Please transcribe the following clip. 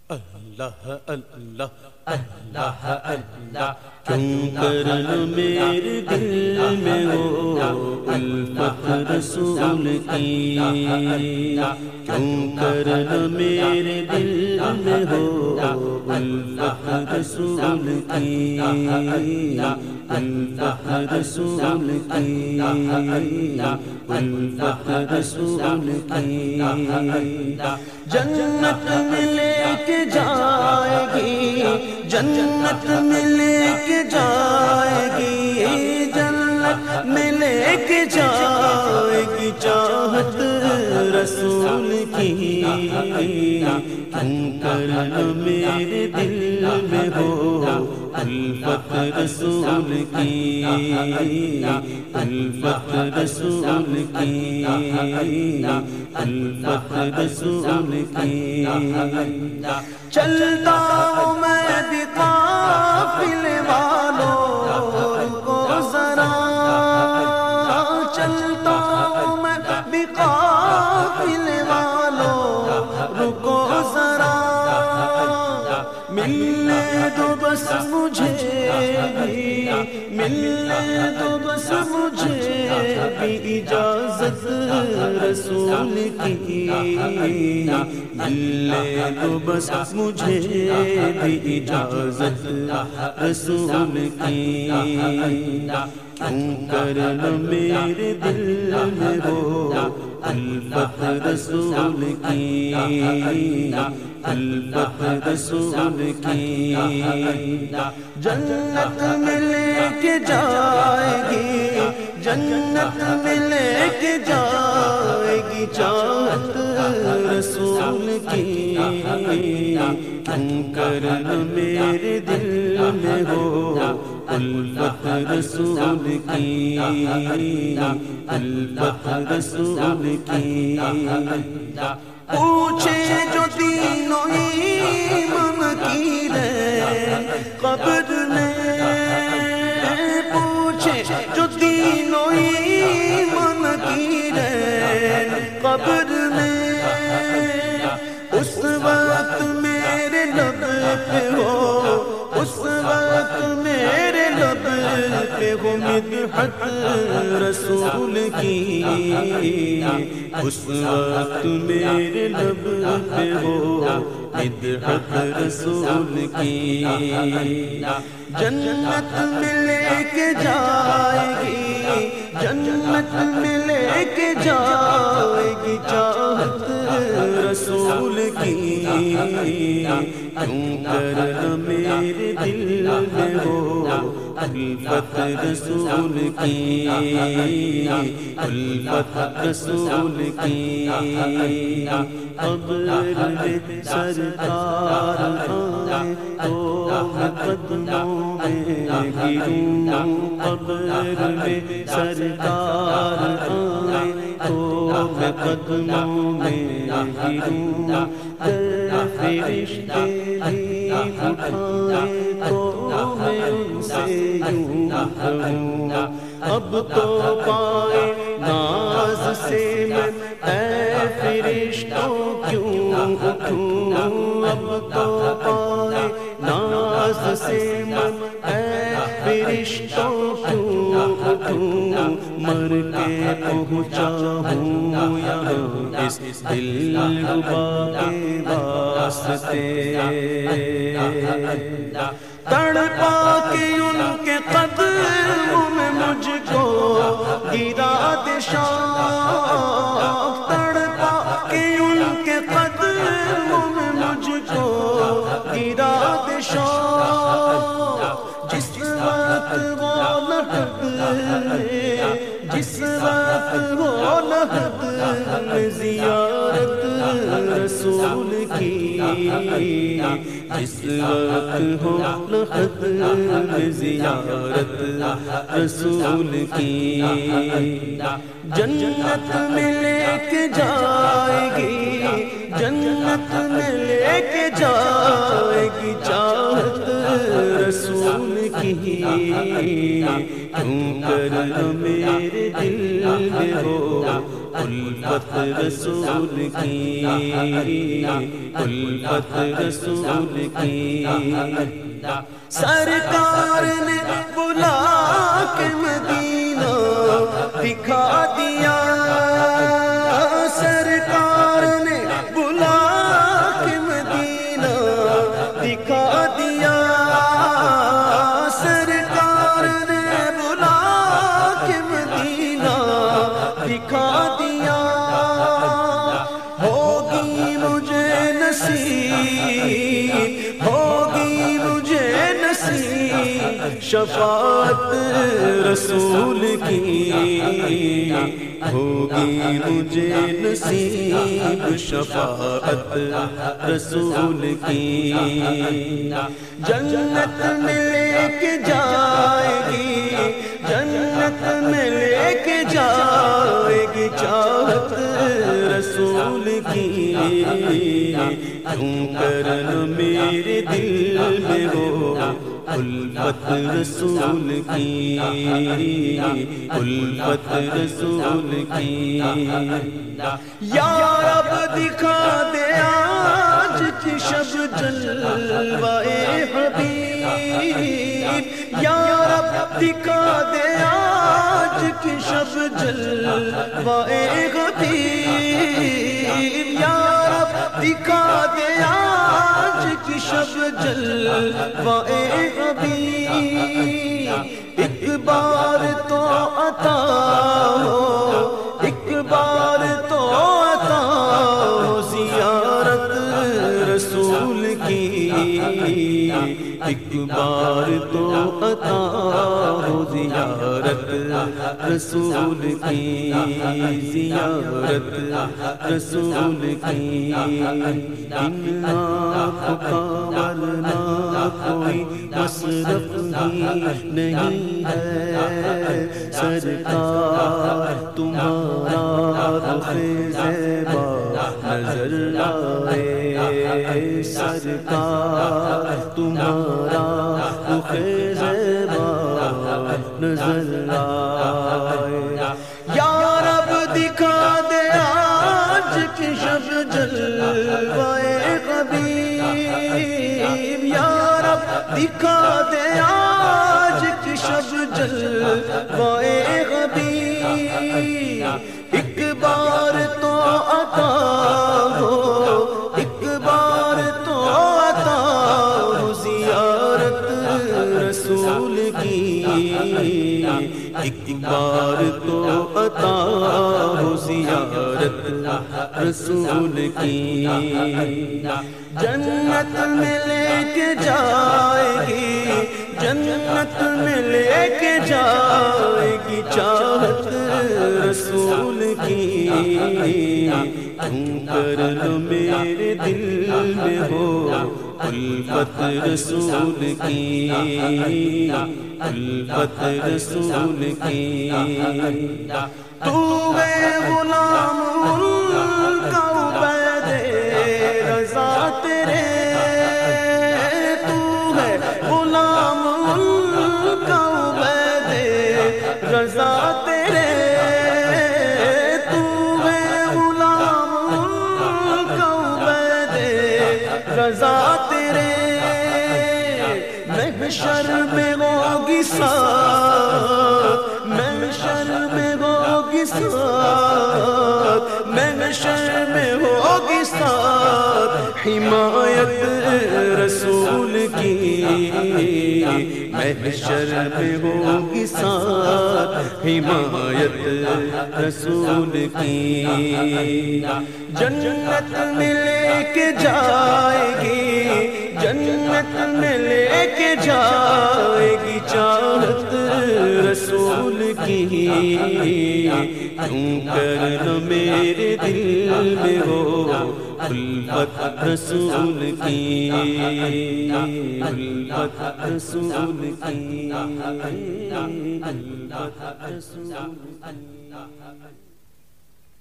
اللہ اللہ اللہ اللہ کیوں کرنا میرے دل میں ہو الفت رسول کی، کیوں کرنا میرے دل میں ہو الفت رسول کی، الفت رسول کی، الفت رسول کی۔ جنت میں لے کے جائے گی، جنت میں لے کے جائے گی، جنت میں لے کے جائے گی چاہت رسول کی، کیوں کرنا میرے دل میں ہو الفت رسول کی، الفت رسول کی، الفت رسول کی۔ چلتا ہوں میں بھی قافلے والوں کو ذرا، چلتا ہوں میں بھی قافلے والوں رکو ذرا، ملنے دو بس مجھے بھی، ملنے دو بس مجھے بھی اجازت رسول کی، ملنے دو بس مجھے بھی اجازت رسول کی، کیوں کرنا میرے دل میں ہو الفت رسول کی، الفت رسول کی۔ جنت میں لے کے جائے گی، جنت میں لے کے جائے گی چاہت رسول کی، کیوں کرنا میرے دل میں ہو الفت رسول کی، الفت رسول کی۔ پوچھے جو تینوں ایمان کی رہے قبر میں، پوچھے جو تینوں ایمان کی رہے قبر میں، اس وقت میرے لب پہ ہو، اس وقت میرے لب پہ ہو مدحت رسول کی، اس وقت میرے لب پہ ہو مدحت رسول کی۔ جنت میں لے کے جائے گی، جنت میں لے کے جائے گی چاہت رسول کی، کیوں کرنا میرے دل میں ہو الفت رسول کی، الفت رسول کی۔ قبر میں سرکار آئے تو میں قدموں میں گروں، قبر میں سرکار آئے تو میں قدموں میں گروں، فرشتے بھی اٹھائے تو میں ان سے یوں کہوں، اب تو پائے ناز سے میں اے فرشتوں کیوں اٹھوں، اب تو پائے ناز سے میں اے فرشتوں کیوں اٹھوں، مر کے پہنچا ہوں یہاں اس دلربا کے واسطے، تڑپا کے ان کے قدموں میں مجھ کو گرا دے شوق، تڑپا کے ان کے قدموں میں مجھ کو گرا دے شوق، جس وقت وہ لحد جس وقت وہ لحد زیارت رسول کی، جس وقت ہو لحد زیارت رسول کی، جنت میں لے کے جائے گی، جنت میں لے کے جائے گی چاہت رسول کی، کی کیوں کر میرے دل میں ہو الفت رسول کی الفت رسول کی سرکار نے بلا کے مدینہ دکھا دیا سرکار نے بلا کے مدینہ دکھا دیا سرکار نے بلا کے مدینہ دکھا دیا ہوگی مجھے نصیب ہوگی مجھے نصیب شفاعت رسول کی ہوگی مجھے نصیب شفاعت رسول کی جنت میں لے کے جائے گی جنت میں لے کے جائے گی چاہت رسول کی کیوں کر میرے دل میں ہو الفت رسول کی الفت رسول کی یا رب دکھا دے آج کی شب جلوائے حبیب یا رب دکھا دے آج کی شب جلوائے حبیب یا رب دکھا دے آج کی شب جلوائے حبیب ایک بار تو عطا ہو ایک بار تو عطا ہو زیارت رسول کی ایک بار تو عطا ہو زیارت رسول کی زیارت رسول کی ان آنکھوں کا ورنہ کوئی مصرف ہی نہیں ہے سرکار تمہارا رخ زیبا نظر آئے سرکار تمہارا رخ زیبا نظر آئے یا رب دکھا دے آج کی شب جلوائے حبیب یا رب دکھا دے آج کی شب جلوائے حبیب ایک بار تو عطا ہو ایک بار تو عطا ہو زیارت رسول کی ایک بار تو عطا ہو زیارت رسول کی جنت میں لے کے جائے گی جنت میں لے کے جائے گی چاہت رسول کی کیوں کر میرے دل میں ہو الفت رسول کی الفت رسول کی تو ہے غلام کا عبید رضا تیرے تو ہے غلام کا عبید رضا تیرے تو ہے غلام کا عبید رضا تیرے محشر میں ہوگی ساتھ محشر میں ہوگی ساتھ محشر میں ہوگی ساتھ حمایت رسول کی محشر میں ہوگی ساتھ حمایت رسول کی جنت میں لے کے جائے گی جنت میں لے کے جائے گی چاہت رسول کی کیوں کر میرے دل میں ہو الفت رسول کی الفت رسول کی الفت رسول کی